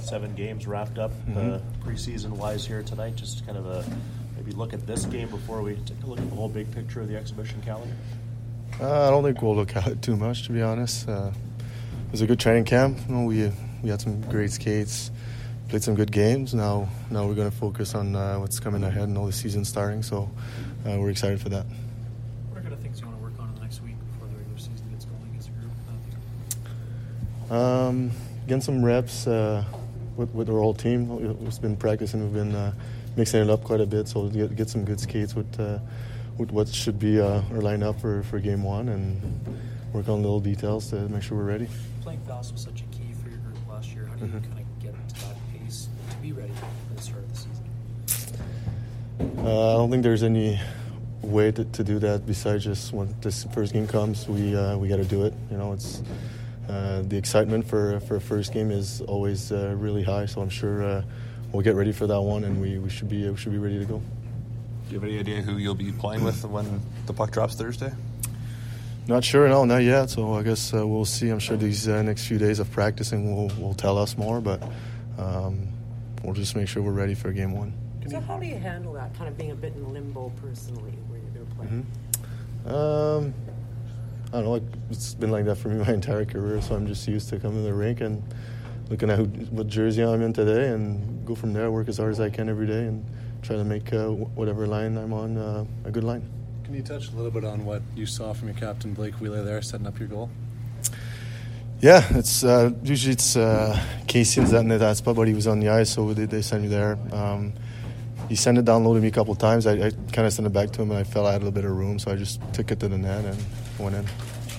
7 games wrapped up preseason-wise here tonight. Just kind of maybe look at this game before we take a look at the whole big picture of the exhibition calendar. I don't think we'll look at it too much, to be honest. It was a good training camp. We had some great skates, played some good games. Now we're going to focus on what's coming ahead and all the season starting. So we're excited for that. What are kind of things you want to work on in the next week before the regular season gets going as a group? Getting some reps with our whole team. We've been practicing. We've been mixing it up quite a bit. So get some good skates with what should be our lineup for game 1 and work on little details to make sure we're ready. Playing fast was such a key for your group last year. How do you kind of get to that pace to be ready for the start of the season? I don't think there's any way to do that besides just when this first game comes, we got to do it. It's the excitement for a first game is always really high. So I'm sure we'll get ready for that one, and we should be ready to go. Do you have any idea who you'll be playing with when the puck drops Thursday? Not sure, no, not yet. So I guess we'll see. I'm sure these next few days of practicing will tell us more, but we'll just make sure we're ready for game 1. So how do you handle that, kind of being a bit in limbo personally, where you're going to play? I don't know. It's been like that for me my entire career, so I'm just used to coming to the rink and looking at what jersey I'm in today and go from there, work as hard as I can every day and try to make whatever line I'm on a good line. Can you touch a little bit on what you saw from your captain, Blake Wheeler, there, setting up your goal? Yeah, it's usually Casey is in that spot, but he was on the ice, so they sent me there. He sent it down low to me a couple of times. I kind of sent it back to him, and I felt I had a little bit of room, so I just took it to the net and went in.